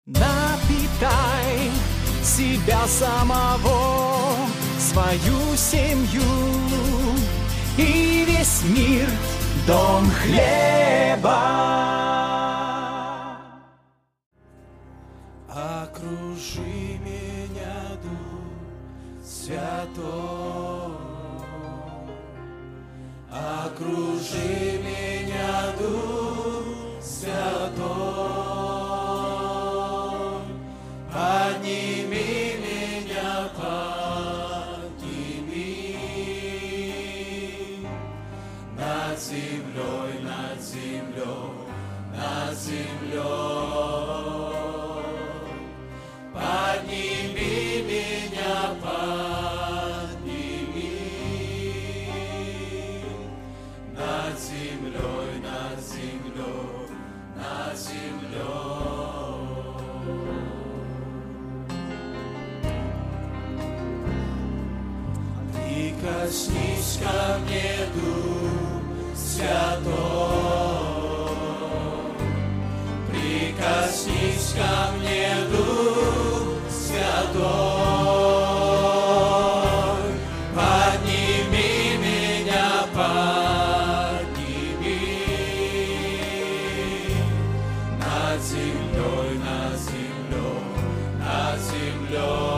Напитай себя самого, свою семью и весь мир, дом хлеба. Окружи меня, Дух Святой, окружи меня, Дух Святой. Подними меня, подними над землей, над землей, над землей. Подними меня, подними над землей, над землей, над землей. Прикоснись ко мне, Дух Святой, прикоснись ко мне, Дух Святой, подними меня, подними над землей, над землей, над землей.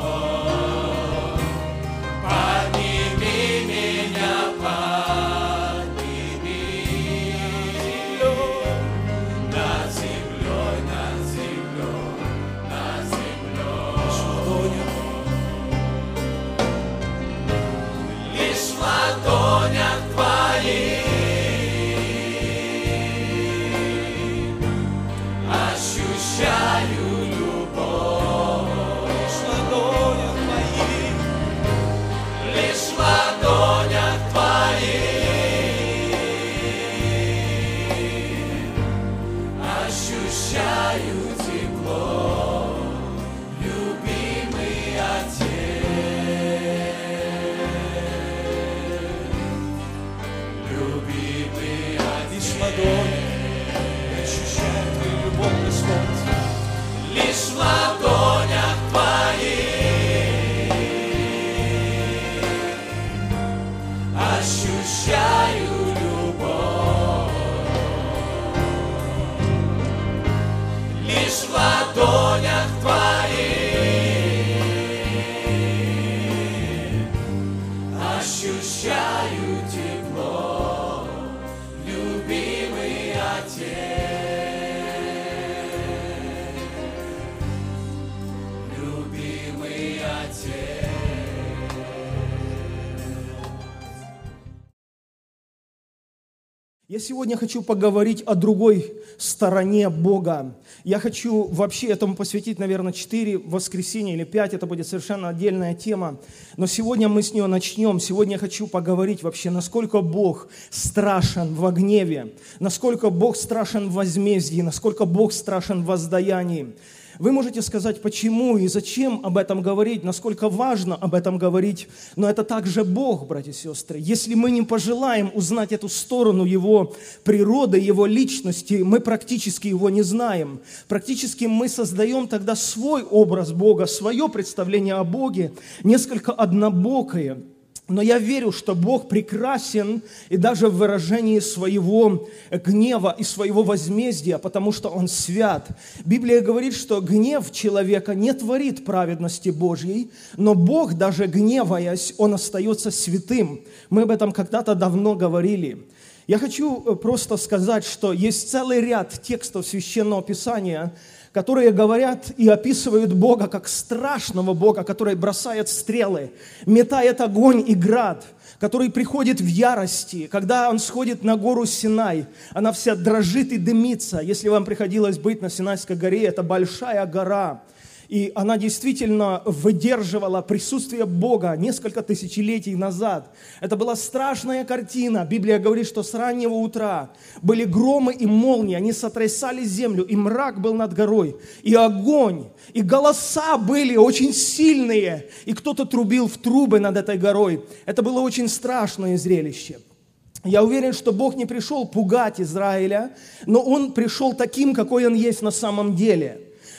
Я сегодня хочу поговорить о другой стороне Бога. Я хочу вообще этому посвятить, наверное, 4 воскресенья или 5, это будет совершенно отдельная тема. Но сегодня мы с нее начнем. Сегодня я хочу поговорить вообще, насколько Бог страшен во гневе, насколько Бог страшен в возмездии, насколько Бог страшен в воздаянии. Вы можете сказать, почему и зачем об этом говорить, насколько важно об этом говорить, но это также Бог, братья и сестры. Если мы не пожелаем узнать эту сторону Его природы, Его личности, мы практически Его не знаем. Практически мы создаем тогда свой образ Бога, свое представление о Боге, несколько однобокое. Но я верю, что Бог прекрасен и даже в выражении своего гнева и своего возмездия, потому что Он свят. Библия говорит, что гнев человека не творит праведности Божьей, но Бог, даже гневаясь, Он остается святым. Мы об этом когда-то давно говорили. Я хочу просто сказать, что есть целый ряд текстов Священного Писания, которые говорят и описывают Бога как страшного Бога, который бросает стрелы, метает огонь и град, который приходит в ярости. Когда Он сходит на гору Синай, она вся дрожит и дымится. Если вам приходилось быть на Синайской горе, это большая гора. И она действительно выдерживала присутствие Бога несколько тысячелетий назад. Это была страшная картина. Библия говорит, что с раннего утра были громы и молнии, они сотрясали землю, и мрак был над горой, и огонь, и голоса были очень сильные, и кто-то трубил в трубы над этой горой. Это было очень страшное зрелище. Я уверен, что Бог не пришел пугать Израиля, но Он пришел таким, какой Он есть на самом деле.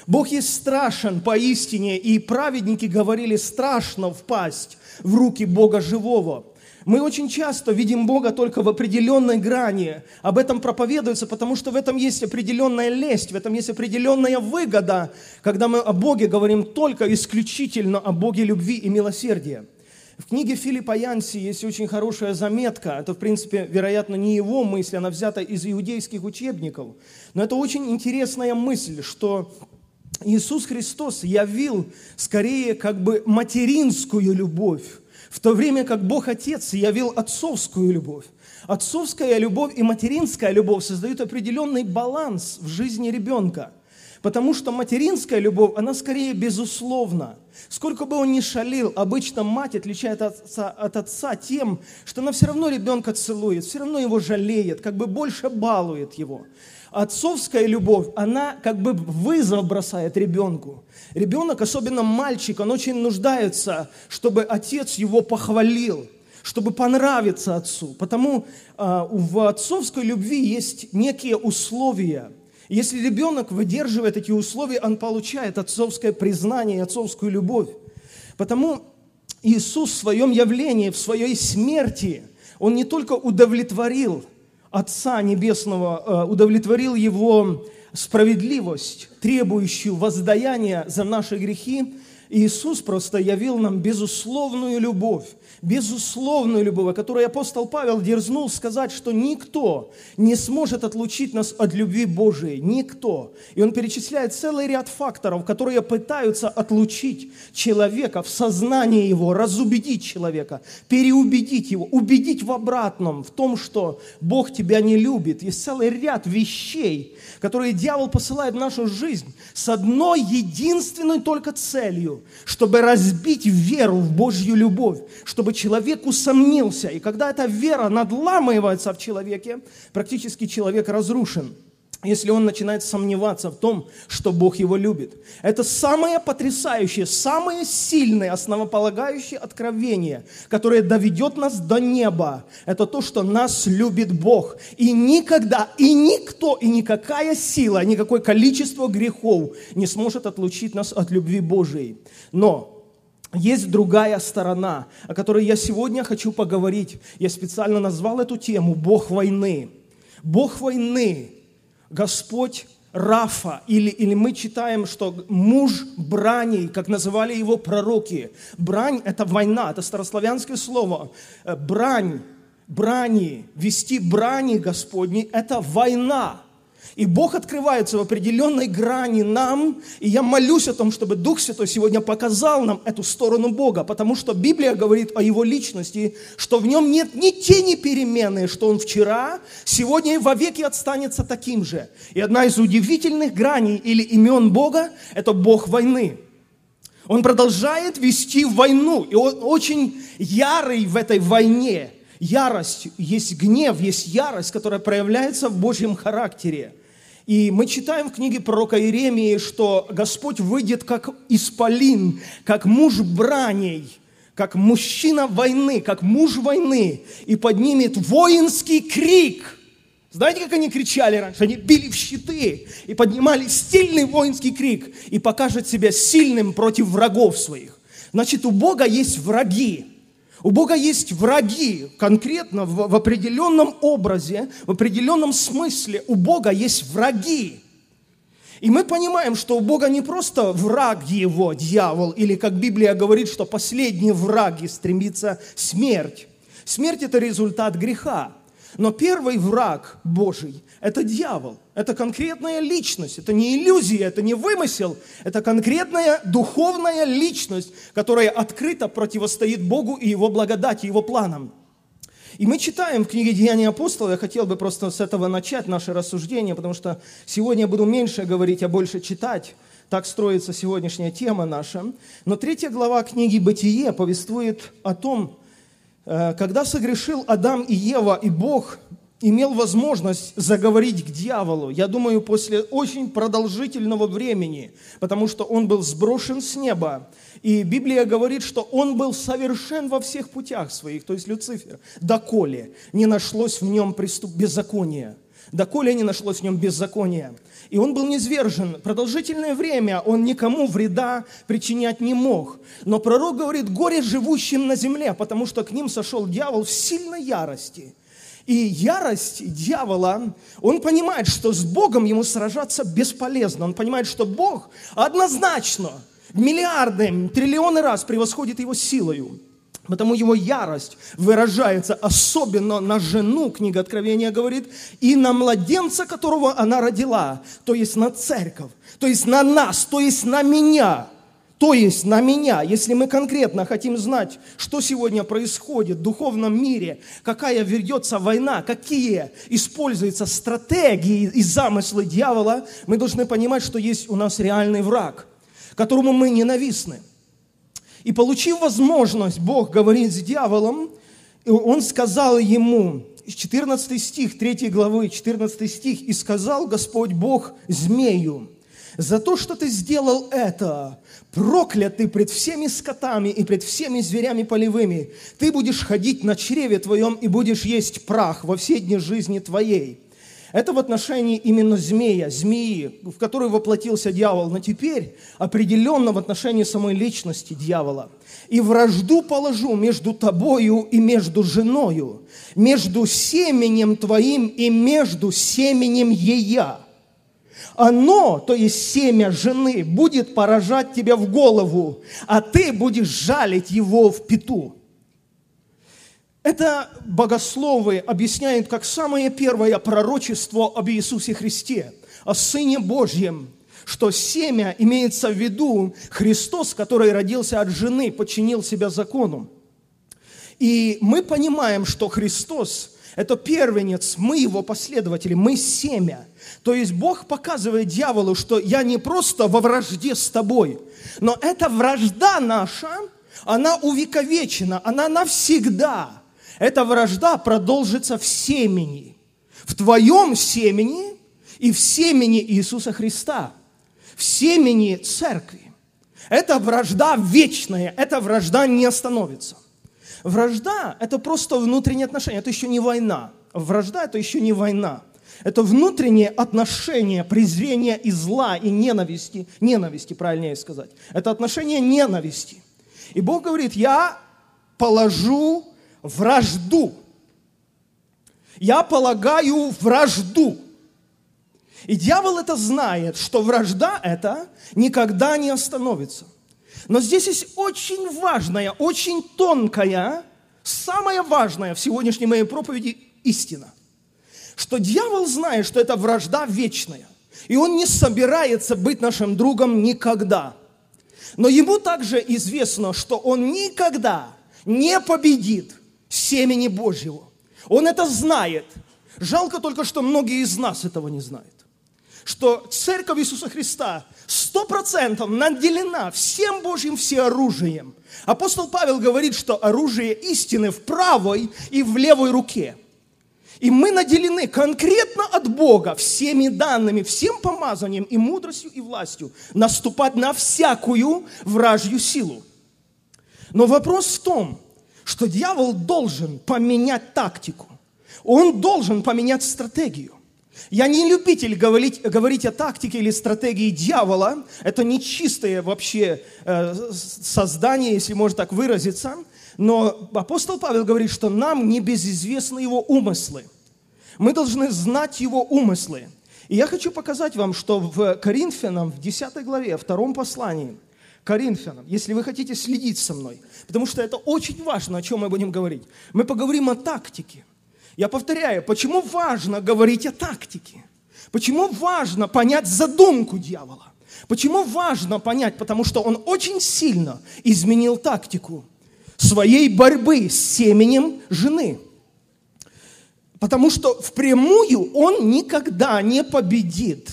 Бог есть страшен поистине, и праведники говорили: страшно впасть в руки Бога живого. Мы очень часто видим Бога только в определенной грани. Об этом проповедуется, потому что в этом есть определенная лесть, в этом есть определенная выгода, когда мы о Боге говорим только исключительно о Боге любви и милосердия. В книге Филиппа Янси есть очень хорошая заметка. Это, в принципе, вероятно, не его мысль, она взята из иудейских учебников. Но это очень интересная мысль, что Иисус Христос явил скорее как бы материнскую любовь, в то время как Бог Отец явил отцовскую любовь. Отцовская любовь и материнская любовь создают определенный баланс в жизни ребенка. Потому что материнская любовь, она скорее безусловна. Сколько бы он ни шалил, обычно мать отличает от отца тем, что она все равно ребенка целует, все равно его жалеет, как бы больше балует его. Отцовская любовь, она как бы вызов бросает ребенку. Ребенок, особенно мальчик, он очень нуждается, чтобы отец его похвалил, чтобы понравиться отцу. Потому в отцовской любви есть некие условия. Если ребенок выдерживает эти условия, он получает отцовское признание, отцовскую любовь. Потому Иисус в своем явлении, в своей смерти, Он не только удовлетворил Отца Небесного, удовлетворил Его справедливость, требующую воздаяния за наши грехи. Иисус просто явил нам безусловную любовь, о которой апостол Павел дерзнул сказать, что никто не сможет отлучить нас от любви Божией, никто. И он перечисляет целый ряд факторов, которые пытаются отлучить человека в сознании его, разубедить человека, переубедить его, убедить в обратном, в том, что Бог тебя не любит. Есть целый ряд вещей, которые дьявол посылает в нашу жизнь с одной единственной только целью, чтобы разбить веру в Божью любовь, чтобы человек усомнился. И когда эта вера надламывается в человеке, практически человек разрушен, если он начинает сомневаться в том, что Бог его любит. Это самое потрясающее, самое сильное, основополагающее откровение, которое доведет нас до неба. Это то, что нас любит Бог. И никогда, и никто, и никакая сила, никакое количество грехов не сможет отлучить нас от любви Божией. Но есть другая сторона, о которой я сегодня хочу поговорить. Я специально назвал эту тему «Бог войны». Бог войны. Господь Рафа, или мы читаем, что муж брани, как называли его пророки. Брань – это война, это старославянское слово. Брани, вести брани Господни – это война. И Бог открывается в определенной грани нам, и я молюсь о том, чтобы Дух Святой сегодня показал нам эту сторону Бога, потому что Библия говорит о Его личности, что в Нем нет ни тени перемены, что Он вчера, сегодня и вовеки останется таким же. И одна из удивительных граней или имен Бога – это Бог войны. Он продолжает вести войну, и Он очень ярый в этой войне. Ярость, есть гнев, есть ярость, которая проявляется в Божьем характере. И мы читаем в книге пророка Иеремии, что Господь выйдет как исполин, как муж браней, как мужчина войны, как муж войны, и поднимет воинский крик. Знаете, как они кричали раньше? Они били в щиты и поднимали сильный воинский крик и покажет себя сильным против врагов своих. Значит, у Бога есть враги. У Бога есть враги, конкретно в определенном образе, в определенном смысле у Бога есть враги. И мы понимаем, что у Бога не просто враг его, дьявол, или как Библия говорит, что последний враг и стремится смерть. Смерть – это результат греха. Но первый враг Божий – это дьявол. Это конкретная личность, это не иллюзия, это не вымысел. Это конкретная духовная личность, которая открыто противостоит Богу и Его благодати, Его планам. И мы читаем в книге «Деяния апостолов», я хотел бы просто с этого начать наше рассуждение, потому что сегодня я буду меньше говорить, а больше читать. Так строится сегодняшняя тема наша. Но 3 глава книги «Бытие» повествует о том, когда согрешил Адам и Ева, и Бог имел возможность заговорить к дьяволу, я думаю, после очень продолжительного времени, потому что он был сброшен с неба. И Библия говорит, что он был совершен во всех путях своих, то есть Люцифер, доколе не нашлось в нем беззакония. доколе не нашлось в нем беззакония. И он был низвержен. Продолжительное время он никому вреда причинять не мог. Но пророк говорит: горе живущим на земле, потому что к ним сошел дьявол в сильной ярости. И ярость дьявола, он понимает, что с Богом ему сражаться бесполезно. Он понимает, что Бог однозначно миллиарды, триллионы раз превосходит его силою. Потому его ярость выражается особенно на жену, книга Откровения говорит, и на младенца, которого она родила, то есть на церковь, то есть на нас, то есть на меня. То есть на меня, если мы конкретно хотим знать, что сегодня происходит в духовном мире, какая ведется война, какие используются стратегии и замыслы дьявола, мы должны понимать, что есть у нас реальный враг, которому мы ненавистны. И получив возможность, Бог говорит с дьяволом, Он сказал ему, 14 стих 3 главы, 14 стих, «И сказал Господь Бог змею: за то, что ты сделал это, проклят ты пред всеми скотами и пред всеми зверями полевыми. Ты будешь ходить на чреве твоем и будешь есть прах во все дни жизни твоей». Это в отношении именно змеи, в которой воплотился дьявол, но теперь определенно в отношении самой личности дьявола. «И вражду положу между тобою и между женою, между семенем твоим и между семенем ея. Оно, то есть семя жены, будет поражать тебя в голову, а ты будешь жалить его в пяту». Это богословы объясняют как самое первое пророчество об Иисусе Христе, о Сыне Божьем, что семя имеется в виду Христос, который родился от жены, подчинил себя закону. И мы понимаем, что Христос – это первенец, мы его последователи, мы семя. То есть Бог показывает дьяволу, что я не просто во вражде с тобой, но эта вражда наша, она увековечена, она навсегда. Эта вражда продолжится в семени, в твоем семени и в семени Иисуса Христа, в семени церкви. Эта вражда вечная, эта вражда не остановится. Вражда – это просто внутренние отношения, это еще не война. Вражда – это еще не война. Это внутренние отношения презрения и зла, и ненависти, правильнее сказать. Это отношение ненависти. И Бог говорит: я положу вражду. Я полагаю вражду. И дьявол это знает, что вражда эта никогда не остановится. Но здесь есть очень важная, очень тонкая, самая важная в сегодняшней моей проповеди истина. Что дьявол знает, что эта вражда вечная. И он не собирается быть нашим другом никогда. Но ему также известно, что он никогда не победит семени Божьего. Он это знает. Жалко только, что многие из нас этого не знают. Что Церковь Иисуса Христа 100% наделена всем Божьим всеоружием. Апостол Павел говорит, что оружие истины в правой и в левой руке. И мы наделены конкретно от Бога всеми данными, всем помазанием и мудростью и властью наступать на всякую вражью силу. Но вопрос в том, что дьявол должен поменять тактику. Он должен поменять стратегию. Я не любитель говорить о тактике или стратегии дьявола. Это не чистое вообще создание, если можно так выразиться. Но апостол Павел говорит, что нам не безизвестны его умыслы. Мы должны знать его умыслы. И я хочу показать вам, что в Коринфянам, в 10 главе, 2 послании, Коринфянам, если вы хотите следить со мной, потому что это очень важно, о чем мы будем говорить. Мы поговорим о тактике. Я повторяю, почему важно говорить о тактике? Почему важно понять задумку дьявола? Почему важно понять? Потому что он очень сильно изменил тактику своей борьбы с семенем жены. Потому что впрямую он никогда не победит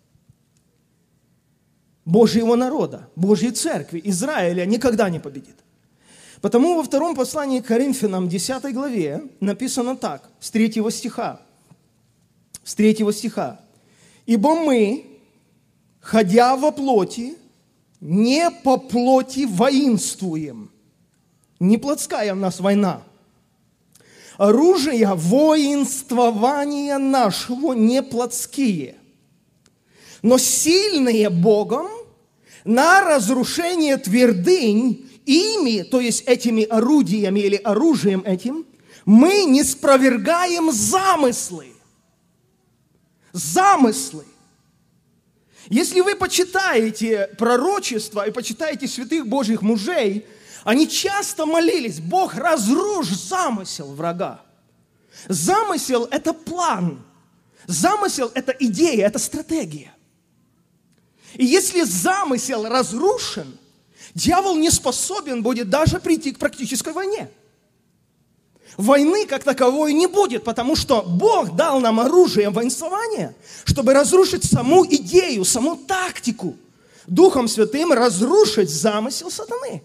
Божьего народа, Божьей церкви, Израиля никогда не победит. Потому во втором послании к Коринфянам, 10 главе, написано так, с 3 стиха. С 3 стиха. «Ибо мы, ходя во плоти, не по плоти воинствуем». Не плотская у нас война, оружия воинствования нашего не плотские, но сильные Богом на разрушение твердынь ими, то есть этими орудиями или оружием этим, мы не спровергаем замыслы. Замыслы. Если вы почитаете пророчества и почитаете святых Божьих мужей, они часто молились: Бог, разрушь замысел врага. Замысел – это план. Замысел – это идея, это стратегия. И если замысел разрушен, дьявол не способен будет даже прийти к практической войне. Войны как таковой не будет, потому что Бог дал нам оружие воинствования, чтобы разрушить саму идею, саму тактику. Духом Святым разрушить замысел сатаны.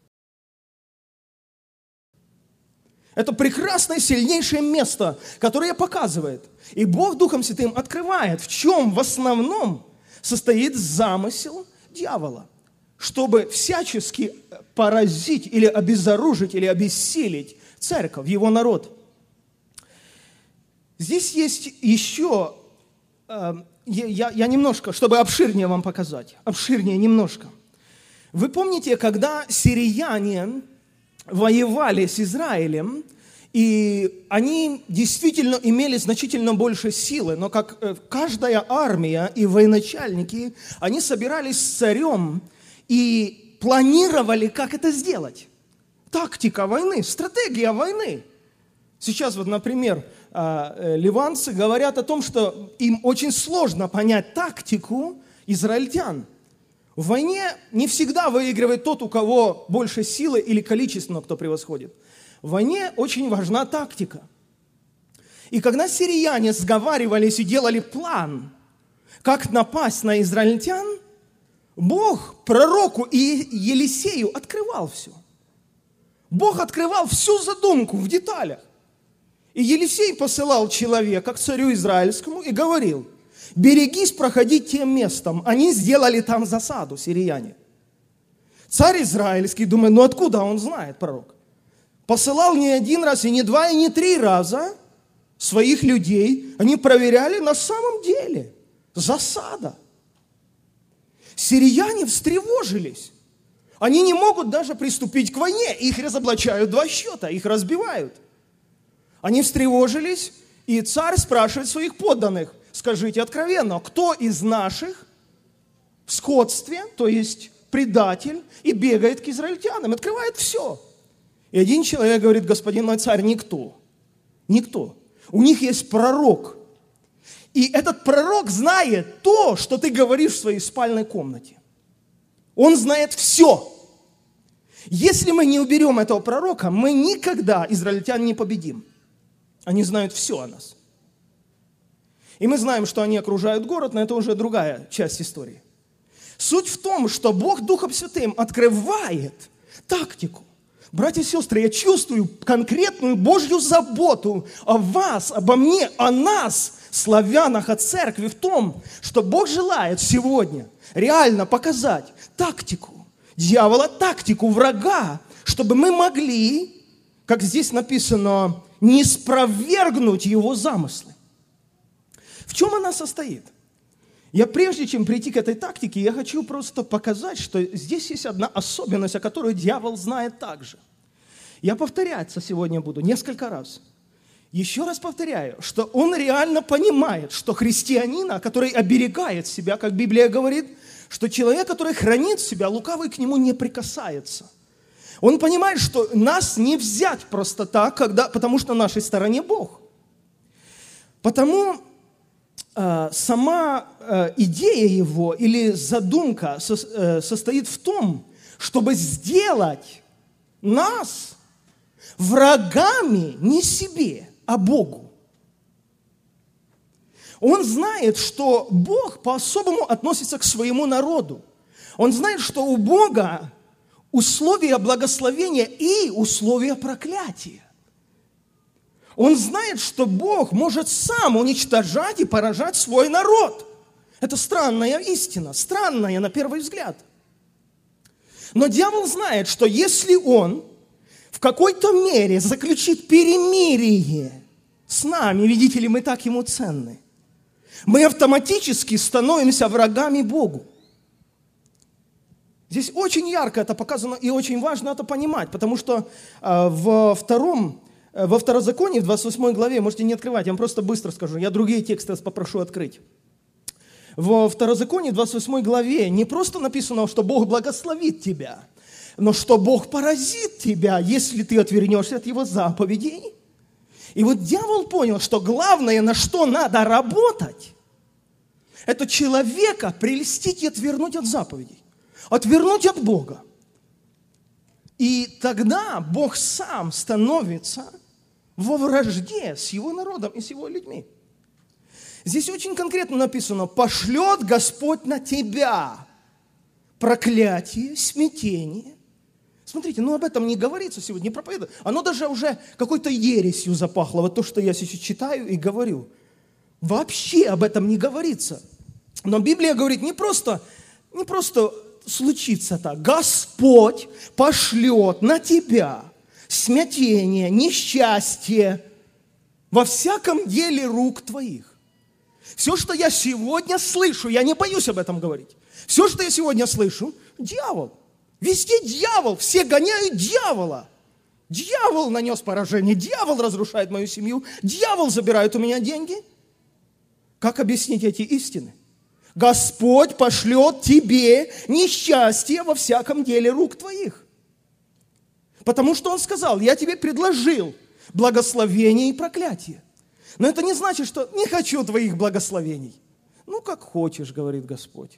Это прекрасное, сильнейшее место, которое показывает. И Бог Духом Святым открывает, в чем в основном состоит замысел дьявола, чтобы всячески поразить или обезоружить, или обессилить церковь, его народ. Здесь есть еще, я немножко, чтобы обширнее вам показать, обширнее немножко. Вы помните, когда сирияне воевали с Израилем, и они действительно имели значительно больше силы, но как каждая армия и военачальники, они собирались с царем и планировали, как это сделать. Тактика войны, стратегия войны. Сейчас вот, например, ливанцы говорят о том, что им очень сложно понять тактику израильтян. В войне не всегда выигрывает тот, у кого больше силы или количественно кто превосходит. В войне очень важна тактика. И когда сирияне сговаривались и делали план, как напасть на израильтян, Бог пророку и Елисею открывал все. Бог открывал всю задумку в деталях. И Елисей посылал человека к царю израильскому и говорил: берегись проходить тем местом. Они сделали там засаду, сирияне. Царь израильский думает: ну откуда он знает, пророк? Посылал не один раз, и не два, и не три раза своих людей. Они проверяли, на самом деле засада. Сирияне встревожились. Они не могут даже приступить к войне. Их разоблачают два счета, их разбивают. Они встревожились, и царь спрашивает своих подданных: скажите откровенно, кто из наших в сходстве, то есть предатель, и бегает к израильтянам, открывает все. И один человек говорит: господин мой царь, никто. Никто. У них есть пророк. И этот пророк знает то, что ты говоришь в своей спальной комнате. Он знает все. Если мы не уберем этого пророка, мы никогда израильтян не победим. Они знают все о нас. И мы знаем, что они окружают город, но это уже другая часть истории. Суть в том, что Бог Духом Святым открывает тактику. Братья и сестры, я чувствую конкретную Божью заботу о вас, обо мне, о нас, славянах, о церкви, в том, что Бог желает сегодня реально показать тактику дьявола, тактику врага, чтобы мы могли, как здесь написано, не спровергнуть его замыслы. В чем она состоит? Я прежде чем прийти к этой тактике, я хочу просто показать, что здесь есть одна особенность, о которой дьявол знает также. Я повторяться сегодня буду несколько раз. Еще раз повторяю, что он реально понимает, что христианина, который оберегает себя, как Библия говорит, что человек, который хранит себя, лукавый к нему не прикасается. Он понимает, что нас не взять просто так, потому что на нашей стороне Бог. Потому сама идея его или задумка состоит в том, чтобы сделать нас врагами не себе, а Богу. Он знает, что Бог по-особому относится к своему народу. Он знает, что у Бога условия благословения и условия проклятия. Он знает, что Бог может сам уничтожать и поражать свой народ. Это странная истина, странная на первый взгляд. Но дьявол знает, что если он в какой-то мере заключит перемирие с нами, видите ли, мы так ему ценны, мы автоматически становимся врагами Богу. Здесь очень ярко это показано и очень важно это понимать, потому что во Второзаконии, в 28 главе, можете не открывать, я вам просто быстро скажу, я другие тексты попрошу открыть. Во Второзаконии, 28 главе, не просто написано, что Бог благословит тебя, но что Бог поразит тебя, если ты отвернешься от Его заповедей. И вот дьявол понял, что главное, на что надо работать, это человека прельстить и отвернуть от заповедей, отвернуть от Бога. И тогда Бог сам становится во вражде с Его народом и с Его людьми. Здесь очень конкретно написано: пошлет Господь на тебя проклятие, смятение. Смотрите, об этом не говорится сегодня, не проповедует. Оно даже уже какой-то ересью запахло. Вот то, что я сейчас читаю и говорю. Вообще об этом не говорится. Но Библия говорит, не просто случится так. Господь пошлет на тебя смятение, несчастье во всяком деле рук твоих. Все, что я сегодня слышу, я не боюсь об этом говорить. Все, что я сегодня слышу, дьявол. Везде дьявол, все гоняют дьявола. Дьявол нанес поражение, дьявол разрушает мою семью, дьявол забирает у меня деньги. Как объяснить эти истины? Господь пошлет тебе несчастье во всяком деле рук твоих. Потому что Он сказал, я тебе предложил благословение и проклятие. Но это не значит, что не хочу твоих благословений. Как хочешь, говорит Господь.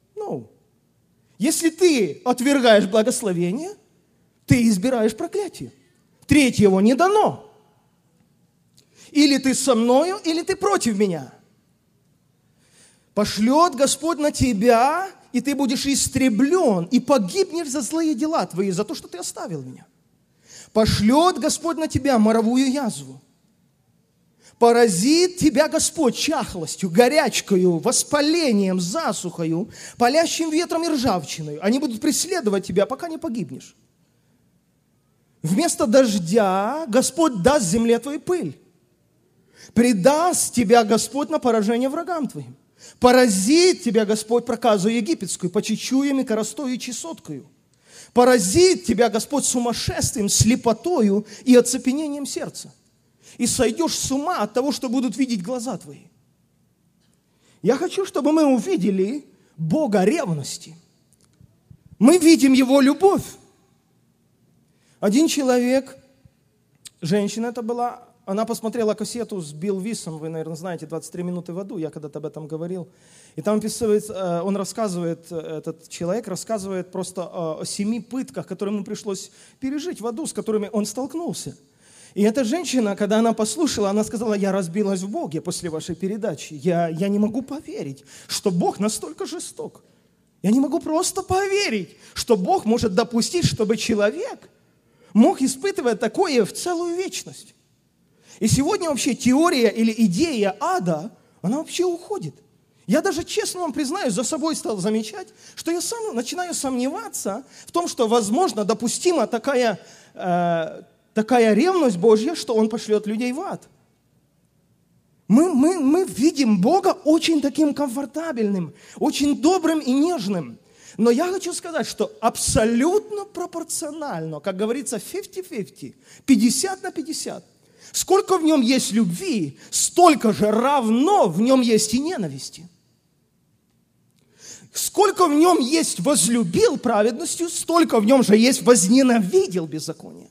Если ты отвергаешь благословение, ты избираешь проклятие. Третьего не дано. Или ты со мною, или ты против меня. Пошлет Господь на тебя, и ты будешь истреблен, и погибнешь за злые дела твои, за то, что ты оставил меня. Пошлет Господь на тебя моровую язву. Поразит тебя Господь чахлостью, горячкою, воспалением, засухою, палящим ветром и ржавчиной. Они будут преследовать тебя, пока не погибнешь. Вместо дождя Господь даст земле твоей пыль. Предаст тебя Господь на поражение врагам твоим. Поразит тебя Господь проказу египетскую, по чечуями, коростою и чесоткою. Поразит тебя Господь сумасшествием, слепотою и оцепенением сердца. И сойдешь с ума от того, что будут видеть глаза твои. Я хочу, чтобы мы увидели Бога ревности. Мы видим Его любовь. Один человек, женщина это была, она посмотрела кассету с Билл Висом, вы, наверное, знаете, 23 минуты в аду, я когда-то об этом говорил. И там описывается, этот человек рассказывает просто о 7 пытках, которые ему пришлось пережить в аду, с которыми он столкнулся. И эта женщина, когда она послушала, она сказала, я разбилась в Боге после вашей передачи. Я не могу поверить, что Бог настолько жесток. Я не могу просто поверить, что Бог может допустить, чтобы человек мог испытывать такое в целую вечность. И сегодня вообще теория или идея ада, она вообще уходит. Я даже, честно вам признаюсь, за собой стал замечать, что я сам начинаю сомневаться в том, что, возможно, допустима такая ревность Божья, что Он пошлет людей в ад. Мы видим Бога очень таким комфортабельным, очень добрым и нежным. Но я хочу сказать, что абсолютно пропорционально, как говорится, 50-50, 50 на 50. Сколько в Нем есть любви, столько же равно в Нем есть и ненависти. Сколько в Нем есть возлюбил праведностью, столько в Нем же есть возненавидел беззаконие.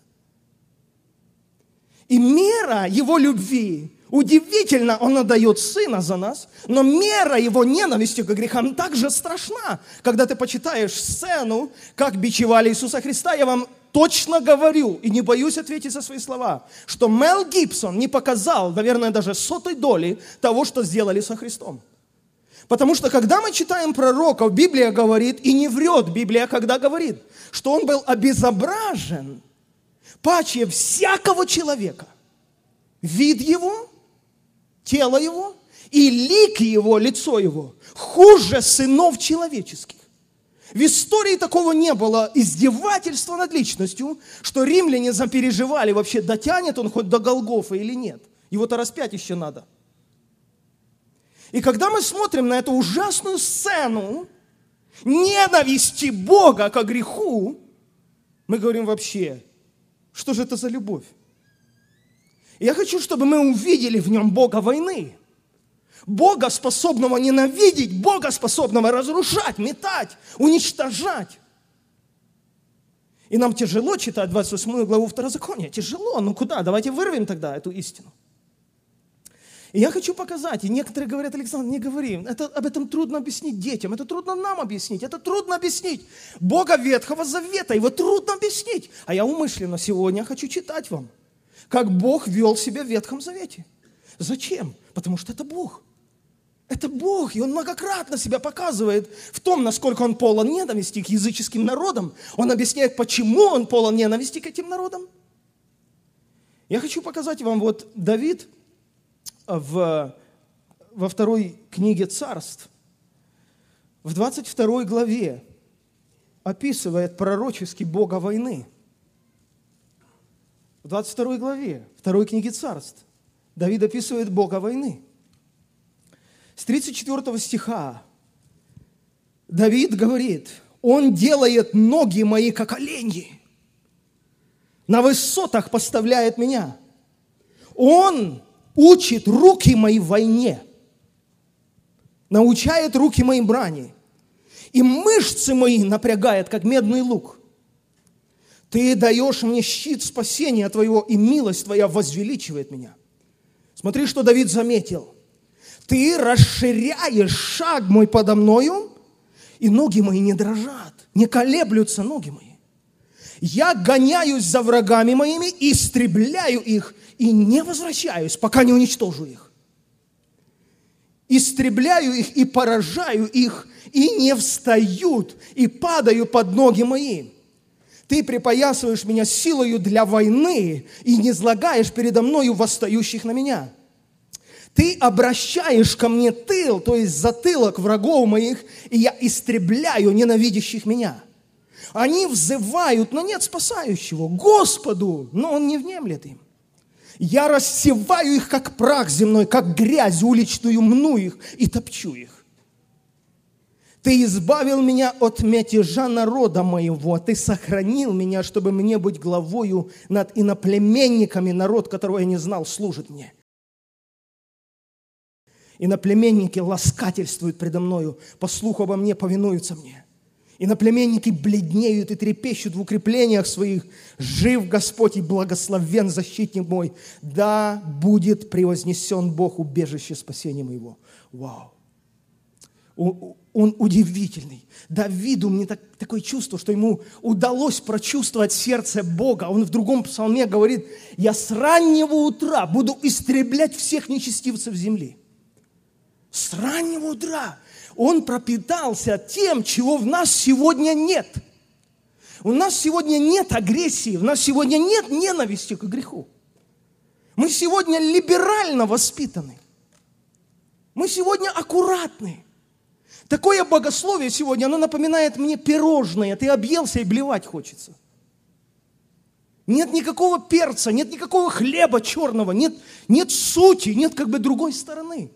И мера Его любви, удивительно, Он отдает Сына за нас, но мера Его ненависти к грехам также страшна. Когда ты почитаешь сцену, как бичевали Иисуса Христа, я вам точно говорю, и не боюсь ответить за свои слова, что Мел Гибсон не показал, наверное, даже 100 доли того, что сделали со Христом. Потому что, когда мы читаем пророков, Библия говорит, и не врет Библия, когда говорит, что Он был обезображен паче всякого человека. Вид Его, тело Его и лик Его, лицо Его хуже сынов человеческих. В истории такого не было издевательства над личностью, что римляне запереживали, вообще дотянет он хоть до Голгофы или нет. Его-то распять еще надо. И когда мы смотрим на эту ужасную сцену ненависти Бога ко греху, мы говорим вообще, что же это за любовь? И я хочу, чтобы мы увидели в нем Бога войны. Бога, способного ненавидеть, Бога, способного разрушать, метать, уничтожать. И нам тяжело читать 28 главу Второзакония. Тяжело, ну куда? Давайте вырвем тогда эту истину. И я хочу показать, и некоторые говорят: Александр, не говори, об этом трудно объяснить детям, это трудно нам объяснить, это трудно объяснить. Бога Ветхого Завета, его трудно объяснить. А я умышленно сегодня хочу читать вам, как Бог вел себя в Ветхом Завете. Зачем? Потому что это Бог. Это Бог, и Он многократно себя показывает в том, насколько Он полон ненависти к языческим народам. Он объясняет, почему Он полон ненависти к этим народам. Я хочу показать вам, вот Давид во второй книге Царств, в 22 главе описывает пророчески Бога войны. В 22 главе второй книги Царств Давид описывает Бога войны. С 34 стиха Давид говорит: «Он делает ноги мои, как оленьи, на высотах поставляет меня. Он учит руки мои в войне, научает руки мои брани, и мышцы мои напрягает, как медный лук. Ты даешь мне щит спасения Твоего, и милость Твоя возвеличивает меня». Смотри, что Давид заметил. Ты расширяешь шаг мой подо мною, и ноги мои не дрожат, не колеблются ноги мои. Я гоняюсь за врагами моими, истребляю их, и не возвращаюсь, пока не уничтожу их. Истребляю их и поражаю их, и не встают, и падаю под ноги мои. Ты припоясываешь меня силою для войны, и низлагаешь передо мною восстающих на меня. Ты обращаешь ко мне тыл, то есть затылок врагов моих, и я истребляю ненавидящих меня. Они взывают, но нет спасающего, Господу, но Он не внемлет им. Я рассеваю их, как прах земной, как грязь уличную, мну их и топчу их. Ты избавил меня от мятежа народа моего, Ты сохранил меня, чтобы мне быть главою над иноплеменниками, народ, которого я не знал, служит мне. Иноплеменники ласкательствуют предо мною, по слуху обо мне повинуются мне. Иноплеменники бледнеют и трепещут в укреплениях своих. Жив Господь и благословен защитник мой. Да будет превознесен Бог, убежище спасения моего. Вау! Он удивительный. Давиду, мне такое чувство, что ему удалось прочувствовать сердце Бога. Он в другом псалме говорит: я с раннего утра буду истреблять всех нечестивцев земли. С раннего утра он пропитался тем, чего в нас сегодня нет. У нас сегодня нет агрессии, у нас сегодня нет ненависти к греху. Мы сегодня либерально воспитаны. Мы сегодня аккуратны. Такое богословие сегодня, оно напоминает мне пирожное. Ты объелся и блевать хочется. Нет никакого перца, нет никакого хлеба черного, нет сути, нет как бы другой стороны.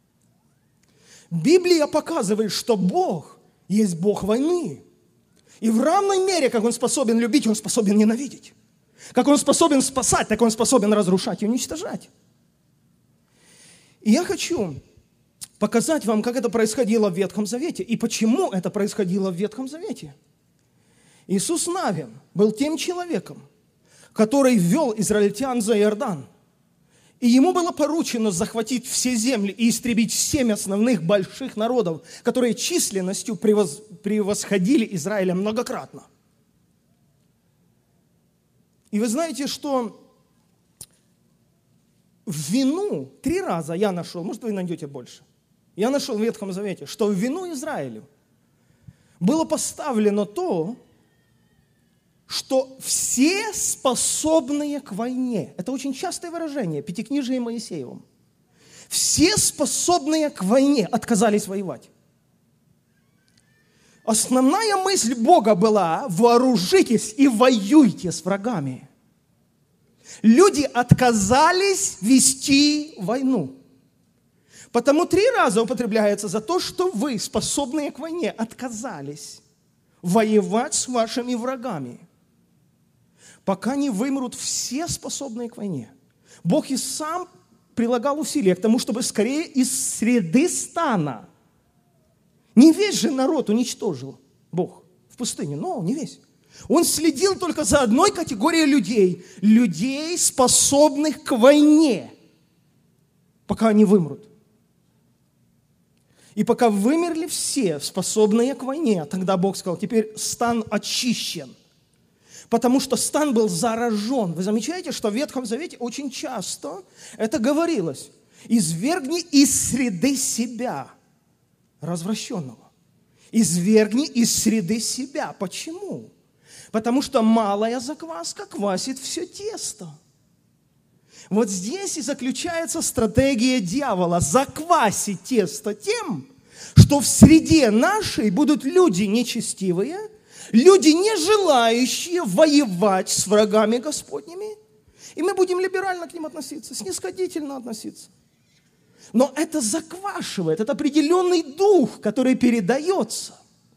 Библия показывает, что Бог есть Бог войны. И в равной мере, как Он способен любить, Он способен ненавидеть. Как Он способен спасать, так Он способен разрушать и уничтожать. И я хочу показать вам, как это происходило в Ветхом Завете и почему это происходило в Ветхом Завете. Иисус Навин был тем человеком, который ввел израильтян за Иордан. И ему было поручено захватить все земли и истребить 7 основных больших народов, которые численностью превосходили Израиля многократно. И вы знаете, что в вину 3 раза я нашел, может, вы найдете больше, я нашел в Ветхом Завете, что в вину Израилю было поставлено то, что все способные к войне, это очень частое выражение, Пятикнижие Моисеевым, все способные к войне отказались воевать. Основная мысль Бога была: вооружитесь и воюйте с врагами. Люди отказались вести войну. Потому 3 раза употребляется за то, что вы, способные к войне, отказались воевать с вашими врагами, пока не вымрут все способные к войне. Бог и сам прилагал усилия к тому, чтобы скорее из среды стана. Не весь же народ уничтожил Бог в пустыне, но не весь. Он следил только за одной категорией людей, людей, способных к войне, пока они вымрут. И пока вымерли все, способные к войне, тогда Бог сказал: теперь стан очищен. Потому что стан был заражен. Вы замечаете, что в Ветхом Завете очень часто это говорилось: извергни из среды себя развращенного. Извергни из среды себя. Почему? Потому что малая закваска квасит все тесто. Вот здесь и заключается стратегия дьявола – заквасить тесто тем, что в среде нашей будут люди нечестивые, люди, не желающие воевать с врагами Господними, и мы будем либерально к ним относиться, снисходительно относиться. Но это заквашивает, это определенный дух, который передается.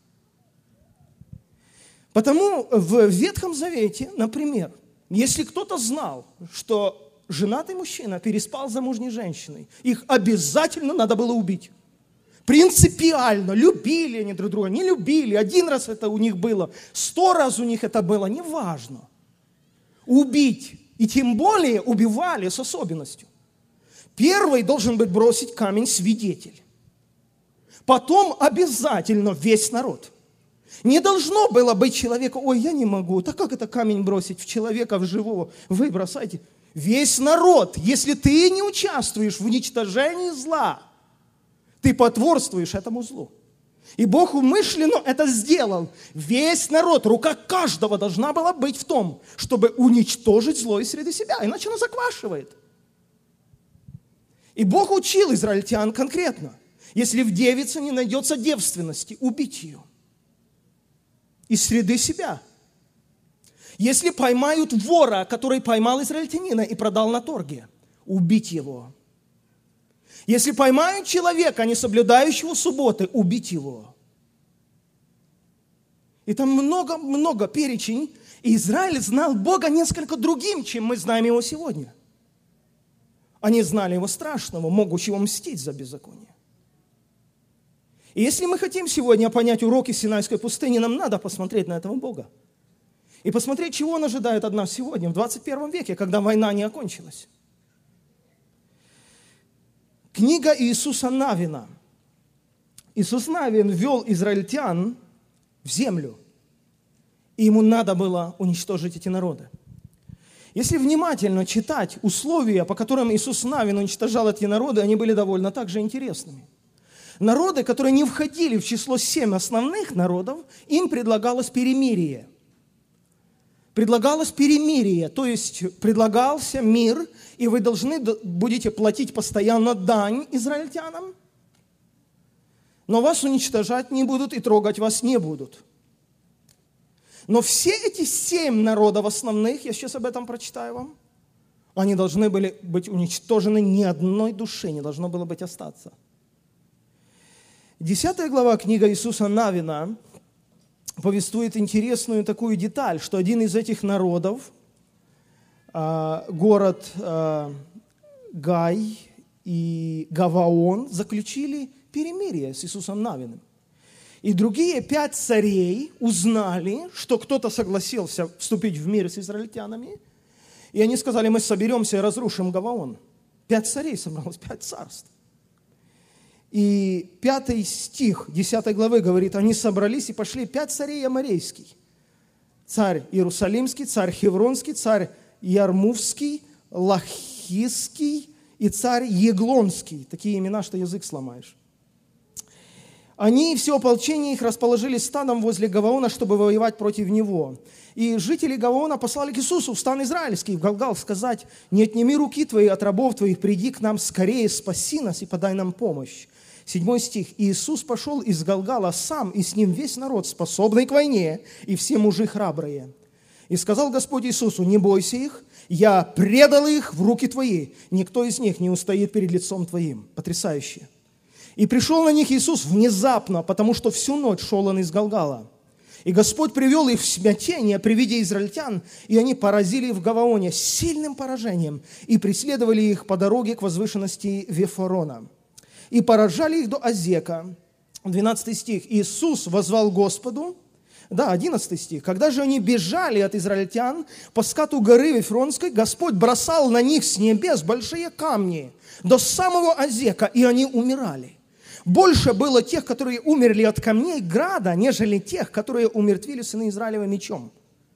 Потому в Ветхом Завете, например, если кто-то знал, что женатый мужчина переспал с замужней женщиной, их обязательно надо было убить. Принципиально. Любили они друг друга, не любили. 1 раз это у них было, 100 раз у них это было, неважно. Убить. И тем более убивали с особенностью. Первый должен быть бросить камень свидетель. Потом обязательно весь народ. Не должно было быть человека: ой, я не могу, так как это камень бросить в человека, в живого? Вы бросайте. Весь народ, если ты не участвуешь в уничтожении зла, ты потворствуешь этому злу. И Бог умышленно это сделал. Весь народ, рука каждого должна была быть в том, чтобы уничтожить зло из среды себя, иначе оно заквашивает. И Бог учил израильтян конкретно: если в девице не найдется девственности, убить ее из среды себя. Если поймают вора, который поймал израильтянина и продал на торге, убить его. Если поймают человека, не соблюдающего субботы, убить его. И там много перечень. И Израиль знал Бога несколько другим, чем мы знаем его сегодня. Они знали его страшного, могущего мстить за беззаконие. И если мы хотим сегодня понять уроки Синайской пустыни, нам надо посмотреть на этого Бога. И посмотреть, чего Он ожидает от нас сегодня, в 21 веке, когда война не окончилась. Книга Иисуса Навина. Иисус Навин ввел израильтян в землю, и ему надо было уничтожить эти народы. Если внимательно читать условия, по которым Иисус Навин уничтожал эти народы, они были довольно также интересными. Народы, которые не входили в число 7 основных народов, им предлагалось перемирие. Предлагалось перемирие, то есть предлагался мир, и вы должны будете платить постоянно дань израильтянам, но вас уничтожать не будут и трогать вас не будут. Но все эти 7 народов основных, я сейчас об этом прочитаю вам, они должны были быть уничтожены, ни одной души не должно было быть остаться. 10 глава книга Иисуса Навина повествует интересную такую деталь, что один из этих народов, город Гай и Гаваон, заключили перемирие с Иисусом Навиным. И другие 5 царей узнали, что кто-то согласился вступить в мир с израильтянами, и они сказали: мы соберемся и разрушим Гаваон. 5 царей собралось, 5 царств. И 5 стих 10 главы говорит: они собрались и пошли 5 царей аморейских. Царь Иерусалимский, царь Хевронский, царь Ярмувский, Лахисский и царь Еглонский. Такие имена, что язык сломаешь. Они, все ополчение их, расположились станом возле Гаваона, чтобы воевать против него. И жители Гаваона послали к Иисусу в стан израильский, в Галгал, сказать: не отними руки твои от рабов твоих, приди к нам скорее, спаси нас и подай нам помощь. 7 стих. «Иисус пошел из Галгала сам, и с ним весь народ, способный к войне, и все мужи храбрые. И сказал Господь Иисусу: не бойся их, я предал их в руки твои, никто из них не устоит перед лицом твоим». Потрясающе. «И пришел на них Иисус внезапно, потому что всю ночь шел он из Галгала. И Господь привел их в смятение при виде израильтян, и они поразили их в Гаваоне сильным поражением, и преследовали их по дороге к возвышенности Вифорона. И поражали их до Азека». 12 стих. «Иисус воззвал Господу». Да, 11 стих. «Когда же они бежали от израильтян по скату горы Вифронской, Господь бросал на них с небес большие камни до самого Азека, и они умирали. Больше было тех, которые умерли от камней града, нежели тех, которые умертвили сыны Израилева мечом».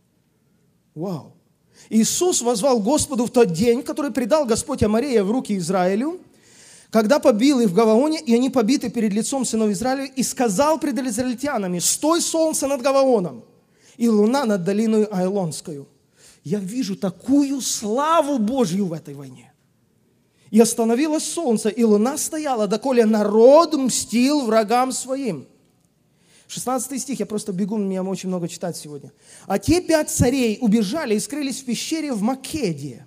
Вау! Иисус воззвал Господу в тот день, который предал Господь Аморея в руки Израилю, когда побил их в Гаваоне, и они побиты перед лицом сынов Израиля, и сказал пред израильтянами: «Стой, солнце над Гаваоном, и луна над долиной Айлонскою». Я вижу такую славу Божью в этой войне. «И остановилось солнце, и луна стояла, доколе народ мстил врагам своим». 16 стих, я просто бегу, мне очень много читать сегодня. «А те 5 царей убежали и скрылись в пещере в Македе.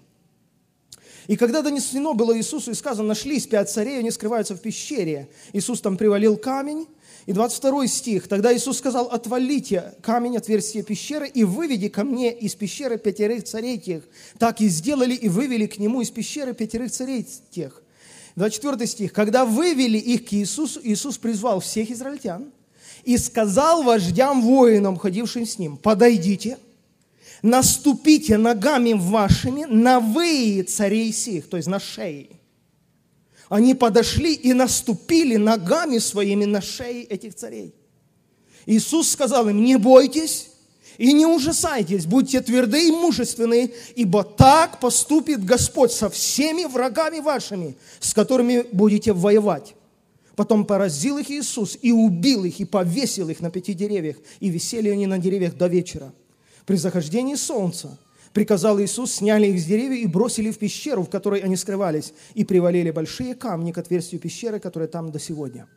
И когда донесено было Иисусу, и сказано: нашлись 5 царей, они скрываются в пещере. Иисус там привалил камень». И 22 стих. «Тогда Иисус сказал: отвалите камень, отверстие пещеры, и выведи ко мне из пещеры 5 царей тех. Так и сделали, и вывели к нему из пещеры 5 царей тех». 24 стих. «Когда вывели их к Иисусу, Иисус призвал всех израильтян и сказал вождям воинам, ходившим с ним: подойдите, наступите ногами вашими на выи царей сих», то есть на шеи. Они подошли и наступили ногами своими на шеи этих царей. Иисус сказал им: не бойтесь и не ужасайтесь, будьте тверды и мужественны, ибо так поступит Господь со всеми врагами вашими, с которыми будете воевать. Потом поразил их Иисус и убил их, и повесил их на 5 деревьях, и висели они на деревьях до вечера. При захождении солнца приказал Иисус, сняли их с деревьев и бросили в пещеру, в которой они скрывались, и привалили большие камни к отверстию пещеры, которая там до сегодня.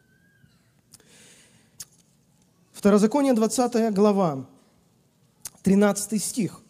Второзаконие, 20 глава, 13 стих.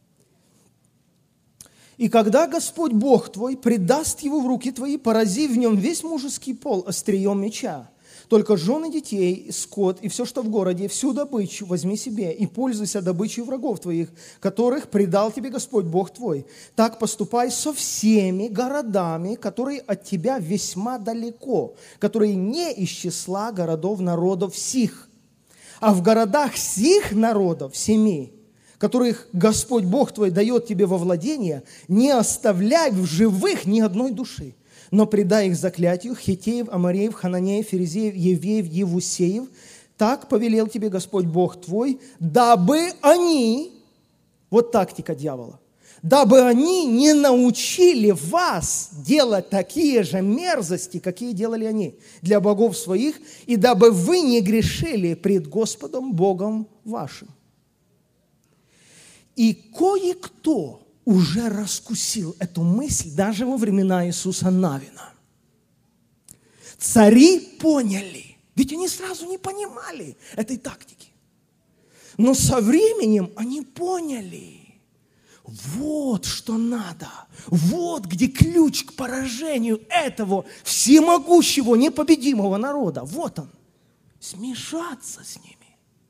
«И когда Господь Бог твой предаст его в руки твои, порази в нем весь мужеский пол острием меча. Только жены детей, скот и все, что в городе, всю добычу возьми себе и пользуйся добычей врагов твоих, которых предал тебе Господь Бог твой. Так поступай со всеми городами, которые от тебя весьма далеко, которые не из числа городов народов сих. А в городах сих народов, 7, которых Господь Бог твой дает тебе во владение, не оставляй в живых ни одной души, но предай их заклятию Хиттеев, Амореев, Хананеев, Ферезеев, Евеев, Евусеев. Так повелел тебе Господь Бог твой, дабы они, вот тактика дьявола, дабы они не научили вас делать такие же мерзости, какие делали они для богов своих, и дабы вы не грешили пред Господом Богом вашим». И кое-кто уже раскусил эту мысль даже во времена Иисуса Навина. Цари поняли, ведь они сразу не понимали этой тактики. Но со временем они поняли, вот что надо, вот где ключ к поражению этого всемогущего, непобедимого народа. Вот он, смешаться с ними.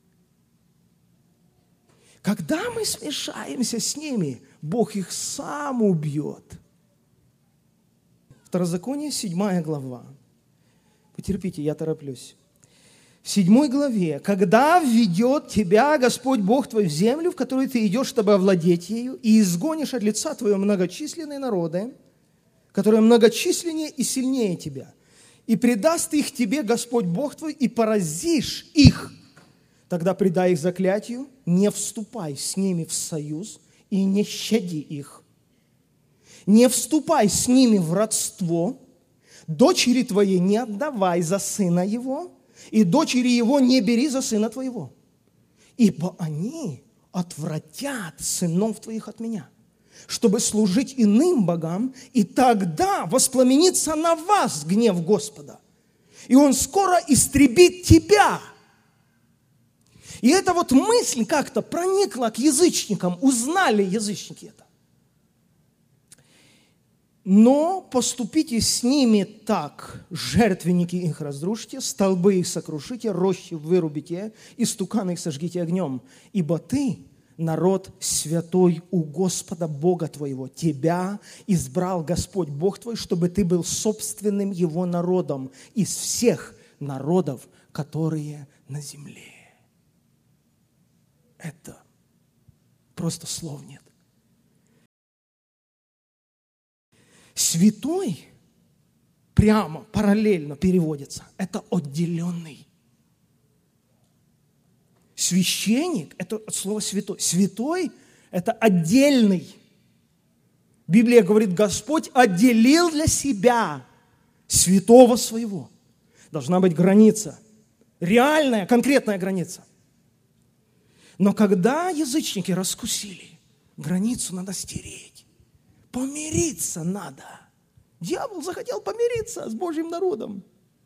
Когда мы смешаемся с ними, Бог их сам убьет. Второзаконие, 7 глава. Потерпите, я тороплюсь. В 7 главе. «Когда введет тебя Господь Бог твой в землю, в которую ты идешь, чтобы овладеть ею, и изгонишь от лица твоего многочисленные народы, которые многочисленнее и сильнее тебя, и предаст их тебе Господь Бог твой, и поразишь их, тогда предай их заклятию, не вступай с ними в союз и не щади их. Не вступай с ними в родство, дочери твоей не отдавай за сына его, и дочери его не бери за сына твоего, ибо они отвратят сынов твоих от меня, чтобы служить иным богам, и тогда воспламенится на вас гнев Господа. и Он скоро истребит тебя. И эта вот мысль как-то проникла к язычникам, узнали язычники это. Но поступите с ними так, жертвенники их разрушите, столбы их сокрушите, рощи вырубите, истуканы их сожгите огнем. Ибо ты, народ святой у Господа Бога твоего, тебя избрал Господь Бог твой, чтобы ты был собственным Его народом из всех народов, которые на земле. Это просто слов нет. Святой прямо, параллельно переводится. Это отделенный. Священник – это от слова святой. Святой – это отдельный. Библия говорит, Господь отделил для себя святого своего. Должна быть граница. Реальная, конкретная граница. Но когда язычники раскусили, границу надо стереть. Помириться надо. Дьявол захотел помириться с Божьим народом.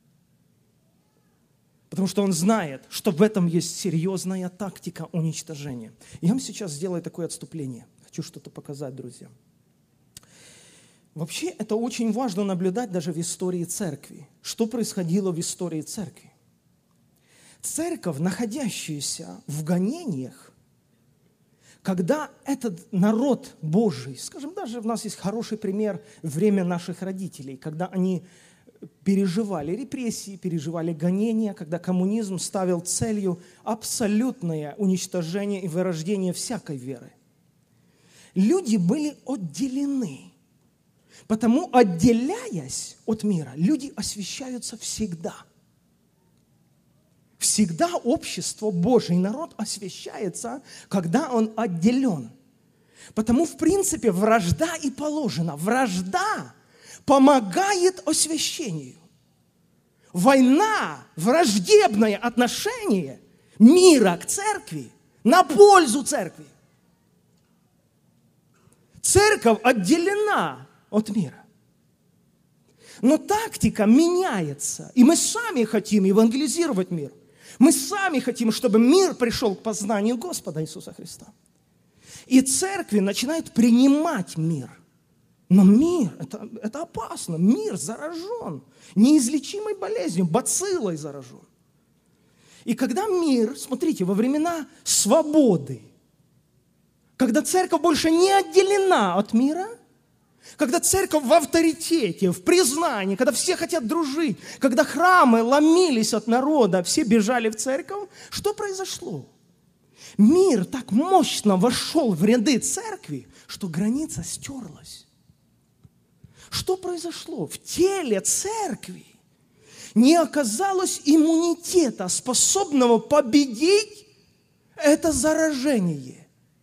Потому что он знает, что в этом есть серьезная тактика уничтожения. Я вам сейчас сделаю такое отступление. Хочу что-то показать, друзья. Вообще, это очень важно наблюдать даже в истории церкви. Что происходило в истории церкви? Церковь, находящаяся в гонениях, когда этот народ Божий, скажем, даже у нас есть хороший пример время наших родителей, когда они переживали репрессии, переживали гонения, когда коммунизм ставил целью абсолютное уничтожение и вырождение всякой веры. Люди были отделены, потому, отделяясь от мира, люди освящаются всегда. Всегда общество, Божий народ освящается, когда он отделен. Потому, в принципе, вражда и положена. Вражда помогает освящению. Война, враждебное отношение мира к церкви на пользу церкви. Церковь отделена от мира. Но тактика меняется, и мы сами хотим евангелизировать мир. Мы сами хотим, чтобы мир пришел к познанию Господа Иисуса Христа. И церкви начинают принимать мир. Но мир, это опасно. Мир заражен неизлечимой болезнью, бациллой заражен. И когда мир, смотрите, во времена свободы, когда церковь больше не отделена от мира, когда церковь в авторитете, в признании, когда все хотят дружить, когда храмы ломились от народа, все бежали в церковь, что произошло? Мир так мощно вошел в ряды церкви, что граница стерлась. Что произошло? В теле церкви не оказалось иммунитета, способного победить это заражение.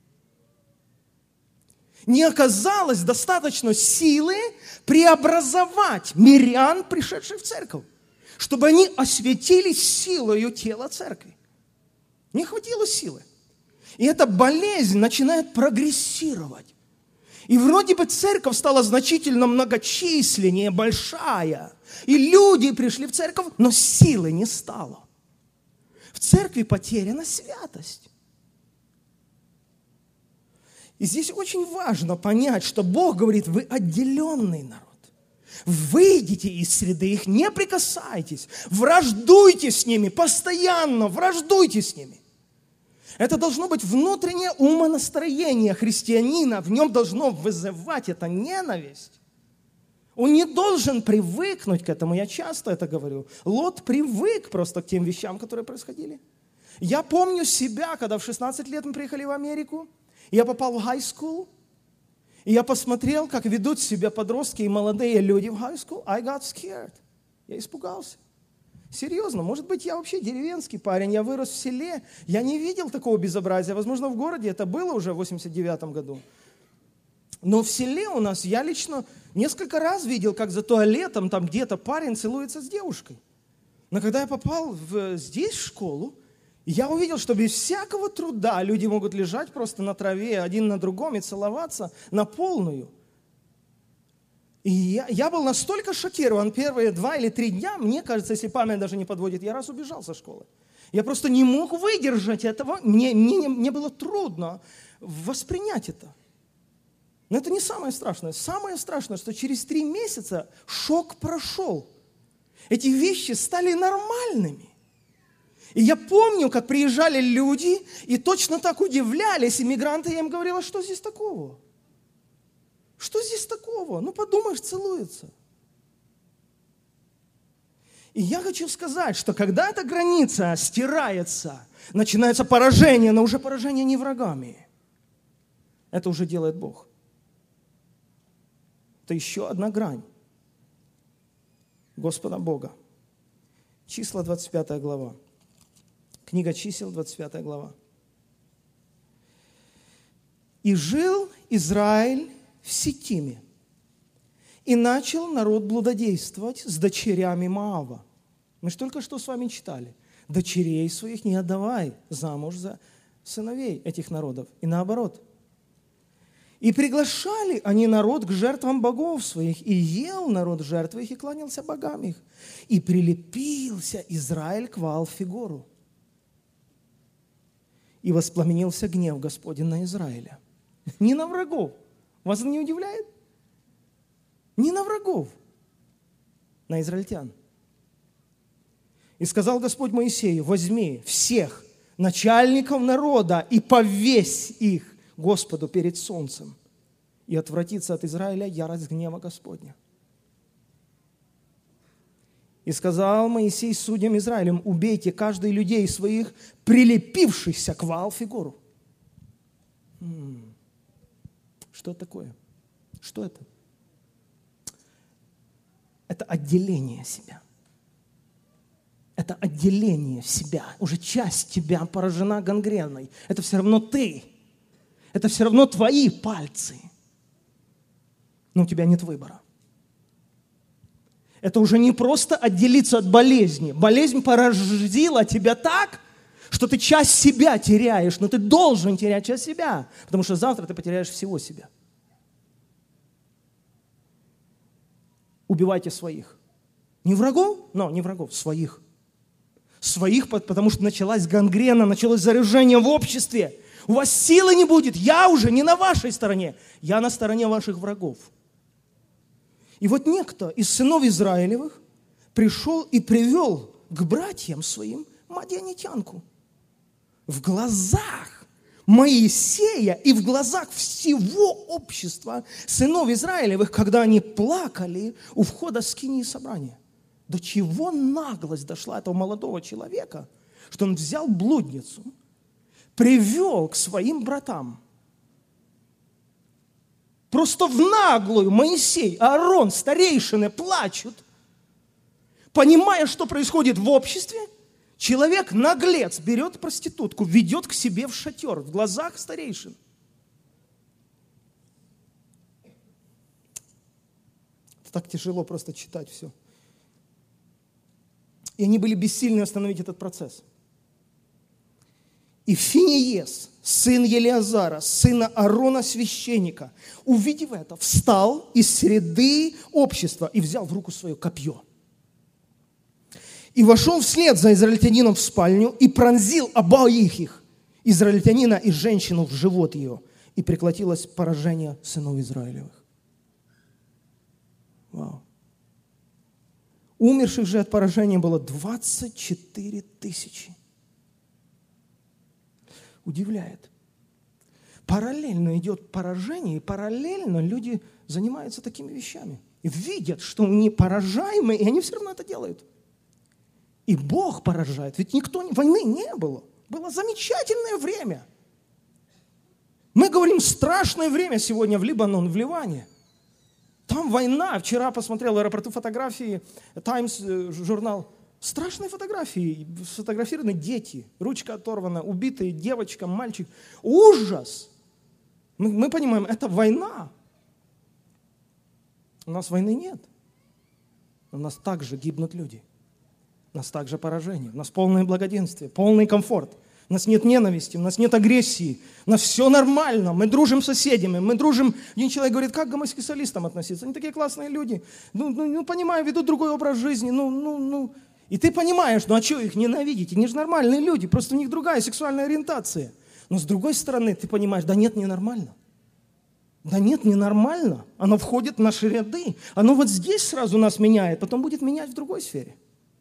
Не оказалось достаточно силы преобразовать мирян, пришедших в церковь, чтобы они осветились силою тела церкви. Не хватило силы. И эта болезнь начинает прогрессировать. И вроде бы церковь стала значительно многочисленнее, большая. И люди пришли в церковь, но силы не стало. В церкви потеряна святость. И здесь очень важно понять, что Бог говорит, вы отделенный народ. Выйдите из среды их, не прикасайтесь, враждуйте с ними, постоянно враждуйте с ними. Это должно быть внутреннее умонастроение христианина, в нем должно вызывать это ненависть. Он не должен привыкнуть к этому, я часто это говорю. Лот привык просто к тем вещам, которые происходили. Я помню себя, когда в 16 лет мы приехали в Америку, я попал в high school, и я посмотрел, как ведут себя подростки и молодые люди в high school. I got scared. Я испугался. Серьезно, может быть, я вообще деревенский парень, я вырос в селе, я не видел такого безобразия. Возможно, в городе это было уже в 89 году. Но в селе у нас я лично несколько раз видел, как за туалетом там где-то парень целуется с девушкой. Но когда я попал здесь в школу, я увидел, что без всякого труда люди могут лежать просто на траве один на другом и целоваться на полную. И я был настолько шокирован первые 2 или 3 дня, мне кажется, если память даже не подводит, я раз убежал со школы. Я просто не мог выдержать этого, мне было трудно воспринять это. Но это не самое страшное. Самое страшное, что через 3 месяца шок прошел. Эти вещи стали нормальными. И я помню, как приезжали люди и точно так удивлялись, иммигранты, я им говорила, что здесь такого? Что здесь такого? Ну, подумаешь, целуется. И я хочу сказать, что когда эта граница стирается, начинается поражение, но уже поражение не врагами. Это уже делает Бог. Это еще одна грань Господа Бога. Числа 25 глава. Книга чисел, 25 глава. «И жил Израиль в Ситиме, и начал народ блудодействовать с дочерями Моава». Мы же только что с вами читали. Дочерей своих не отдавай замуж за сыновей этих народов. И наоборот. «И приглашали они народ к жертвам богов своих, и ел народ жертвы их, и кланялся богам их. И прилепился Израиль к Ваал-Фигору. И воспламенился гнев Господень на Израиля». Не на врагов. Вас это не удивляет? Не на врагов, на израильтян. «И сказал Господь Моисею: возьми всех начальников народа и повесь их Господу перед солнцем, и отвратится от Израиля ярость гнева Господня. И сказал Моисей судьям Израилем: убейте каждый людей своих, прилепившихся к Ваал-Фигору». Что это такое? Что это? Это отделение себя. Это отделение себя. Уже часть тебя поражена гангреной. Это все равно ты. Это все равно твои пальцы. Но у тебя нет выбора. Это уже не просто отделиться от болезни. Болезнь поразила тебя так, что ты часть себя теряешь, но ты должен терять часть себя, потому что завтра ты потеряешь всего себя. Убивайте своих. Не врагов, но не врагов, своих. Своих, потому что началась гангрена, началось заражение в обществе. У вас силы не будет, я уже не на вашей стороне, я на стороне ваших врагов. И вот некто из сынов Израилевых пришел и привел к братьям своим мадианитянку. В глазах Моисея и в глазах всего общества сынов Израилевых, когда они плакали у входа скинии собрания. До чего наглость дошла этого молодого человека, что он взял блудницу, привел к своим братам. Просто в наглую Моисей, Аарон, старейшины плачут, понимая, что происходит в обществе. Человек, наглец, берет проститутку, ведет к себе в шатер в глазах старейшин. Это так тяжело просто читать все. И они были бессильны остановить этот процесс. И Финиес, сын Елеазара, сына Аарона священника, увидев это, встал из среды общества и взял в руку свое копье. И вошел вслед за израильтянином в спальню и пронзил обоих их, израильтянина и женщину, в живот ее, и прекратилось поражение сынов Израилевых. Вау. Умерших же от поражения было 24 тысячи. Удивляет. Параллельно идет поражение, и параллельно люди занимаются такими вещами. И видят, что они поражаемые, и они все равно это делают. И Бог поражает. Ведь войны не было. Было замечательное время. Мы говорим, страшное время сегодня в Либанон, в Ливане. Там война. Вчера посмотрел в аэропорту фотографии, Times журнал. Страшные фотографии. Сфотографированы дети. Ручка оторвана, убитые девочка, мальчик. Ужас! Мы понимаем, это война. У нас войны нет. У нас также гибнут люди. У нас также поражение. У нас полное благоденствие, полный комфорт. У нас нет ненависти, у нас нет агрессии, у нас все нормально, мы дружим с соседями, мы дружим. Один человек говорит, как к гомосексуалистам относиться? Они такие классные люди. Понимаю, ведут другой образ жизни, И ты понимаешь, а что их ненавидеть? Они же нормальные люди, просто у них другая сексуальная ориентация. Но с другой стороны, ты понимаешь, да нет, ненормально. Да нет, ненормально. Оно входит в наши ряды. Оно вот здесь сразу нас меняет, потом будет менять в другой сфере.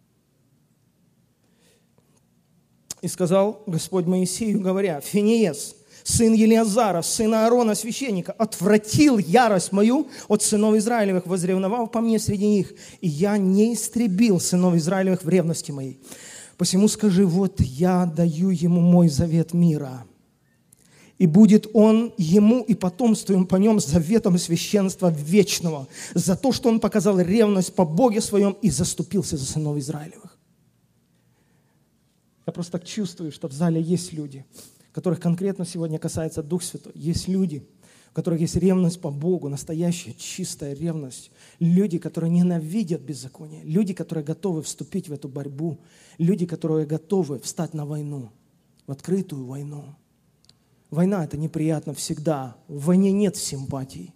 И сказал Господь Моисею, говоря, Финеес, сын Елиазара, сына Аарона, священника, отвратил ярость мою от сынов Израилевых, возревновав по мне среди них, и я не истребил сынов Израилевых в ревности моей. Посему скажи, вот я даю ему мой завет мира, и будет он ему и потомству им по нем заветом священства вечного, за то, что он показал ревность по Боге своем и заступился за сынов Израилевых. Я просто так чувствую, что в зале есть люди, которых конкретно сегодня касается Дух Святой. Есть люди, у которых есть ревность по Богу, настоящая чистая ревность. Люди, которые ненавидят беззаконие. Люди, которые готовы вступить в эту борьбу. Люди, которые готовы встать на войну, в открытую войну. Война – это неприятно всегда. В войне нет симпатий.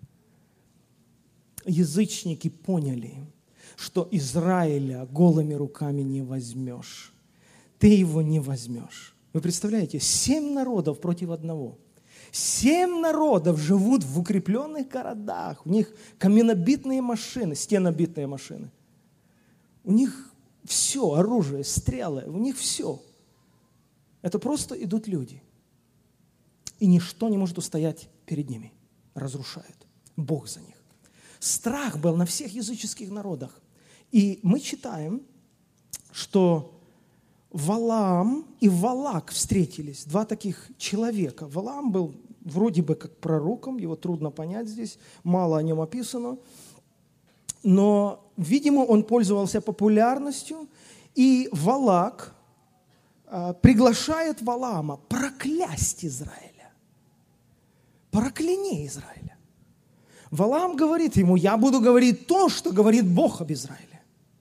Язычники поняли, что Израиля голыми руками не возьмешь. Ты его не возьмешь. Вы представляете, 7 народов против одного. 7 народов живут в укрепленных городах. У них каменобитные машины, стенобитные машины. У них все, оружие, стрелы, у них все. Это просто идут люди. И ничто не может устоять перед ними. Разрушают. Бог за них. Страх был на всех языческих народах. И мы читаем, что Валаам и Валак встретились, 2 таких человека. Валаам был вроде бы как пророком, его трудно понять здесь, мало о нем описано. Но, видимо, он пользовался популярностью, и Валак приглашает Валаама проклясть Израиля. Прокляни Израиля. Валаам говорит ему, я буду говорить то, что говорит Бог об Израиле.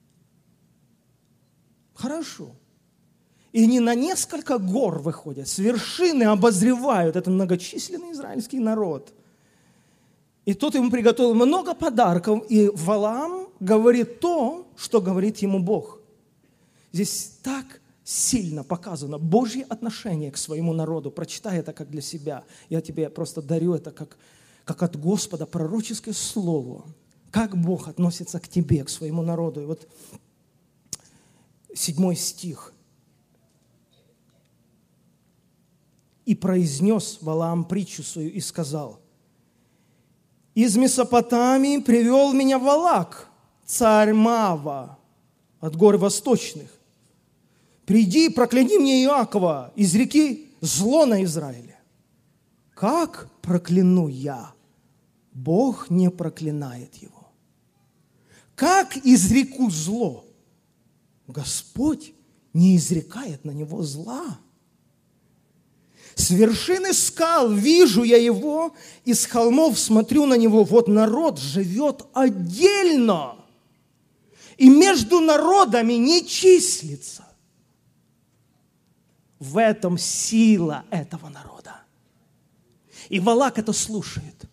Хорошо. И они на несколько гор выходят, с вершины обозревают этот многочисленный израильский народ. И тот ему приготовил много подарков, и Валаам говорит то, что говорит ему Бог. Здесь так сильно показано Божье отношение к своему народу. Прочитай это как для себя. Я тебе просто дарю это как от Господа пророческое слово. Как Бог относится к тебе, к своему народу. И вот 7 стих. И произнес Валаам притчу свою и сказал, из Месопотамии привел меня Валак, царь Мава, от гор восточных. Приди, прокляни мне Иакова, изреки зло на Израиле. Как прокляну я? Бог не проклинает его. Как изреку зло? Господь не изрекает на него зла. С вершины скал вижу я его, и с холмов смотрю на него. Вот народ живет отдельно, и между народами не числится. В этом сила этого народа. И Валак это слушает.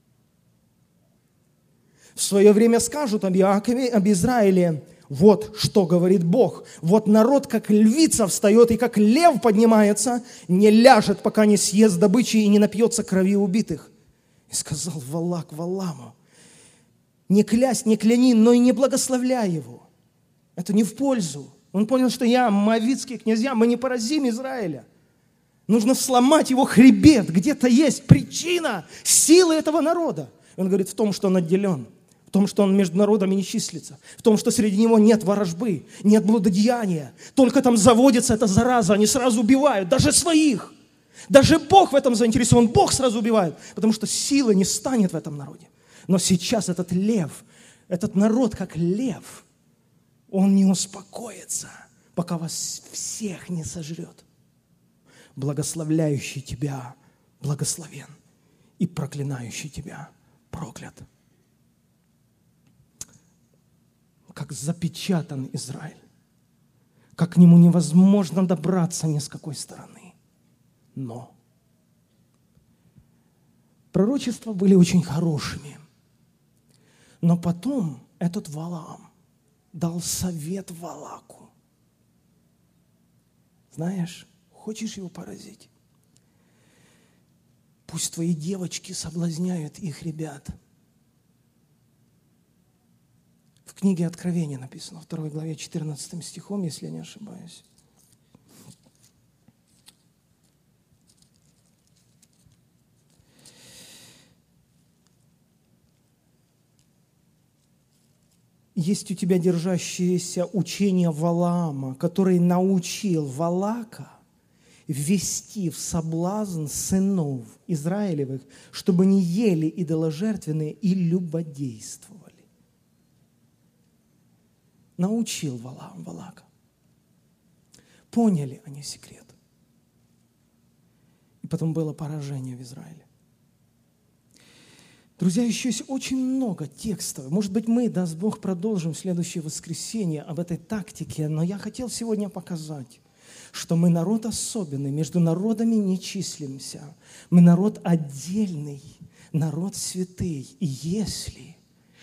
В свое время скажут об Иакове, об Израиле, вот что говорит Бог. Вот народ, как львица встает и как лев поднимается, не ляжет, пока не съест добычи и не напьется крови убитых. И сказал Валак Валааму, не клясть, не кляни, но и не благословляй его. Это не в пользу. Он понял, что моавитские князья, мы не поразим Израиля. Нужно сломать его хребет. Где-то есть причина силы этого народа. И он говорит в том, что он отделен. В том, что он между народами не числится, в том, что среди него нет ворожбы, нет блудодеяния, только там заводится эта зараза, они сразу убивают, даже своих. Даже Бог в этом заинтересован, Бог сразу убивает, потому что силы не станет в этом народе. Но сейчас этот лев, этот народ как лев, он не успокоится, пока вас всех не сожрет. Благословляющий тебя благословен, и проклинающий тебя проклят. Как запечатан Израиль, как к нему невозможно добраться ни с какой стороны. Но пророчества были очень хорошими. Но потом этот Валаам дал совет Валаку. Знаешь, хочешь его поразить? Пусть твои девочки соблазняют их ребят. В книге Откровения написано, 2 главе 14 стихом, если я не ошибаюсь. Есть у тебя держащееся учение Валаама, который научил Валака ввести в соблазн сынов Израилевых, чтобы не ели идоложертвенные и любодействовали. Научил Валаам Валака. Поняли они секрет. И потом было поражение в Израиле. Друзья, еще есть очень много текстов. Может быть, мы, даст Бог, продолжим в следующее воскресенье об этой тактике, но я хотел сегодня показать, что мы народ особенный, между народами не числимся. Мы народ отдельный, народ святый. И если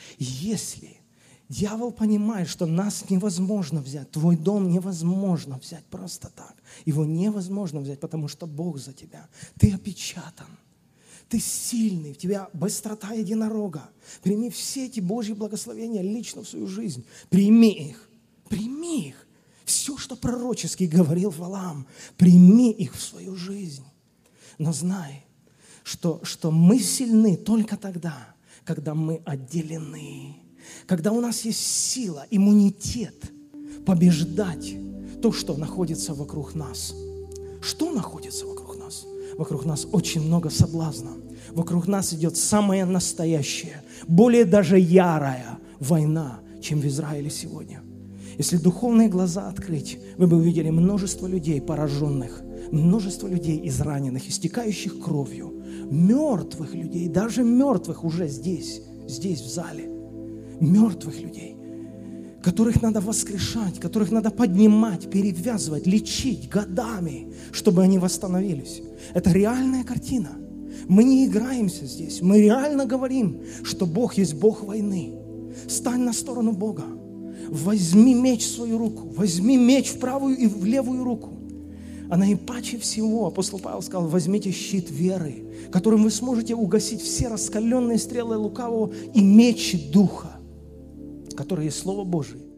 дьявол понимает, что нас невозможно взять, твой дом невозможно взять просто так, его невозможно взять, потому что Бог за тебя, ты опечатан. Ты сильный, в тебя быстрота единорога. Прими все эти Божьи благословения лично в свою жизнь. Прими их. Прими их. Все, что пророчески говорил Валаам, прими их в свою жизнь. Но знай, что мы сильны только тогда, когда мы отделены. Когда у нас есть сила, иммунитет побеждать то, что находится вокруг нас. Что находится вокруг нас? Вокруг нас очень много соблазна. Вокруг нас идет самая настоящая, более даже ярая война, чем в Израиле сегодня. Если духовные глаза открыть, вы бы увидели множество людей пораженных, множество людей израненных, истекающих кровью, мертвых людей, даже мертвых уже здесь в зале, мертвых людей, которых надо воскрешать, которых надо поднимать, перевязывать, лечить годами, чтобы они восстановились. Это реальная картина. Мы не играемся здесь. Мы реально говорим, что Бог есть Бог войны. Стань на сторону Бога. Возьми меч в свою руку. Возьми меч в правую и в левую руку. А наипаче всего апостол Павел сказал: возьмите щит веры, которым вы сможете угасить все раскаленные стрелы лукавого, и меч Духа, который есть Слово Божие.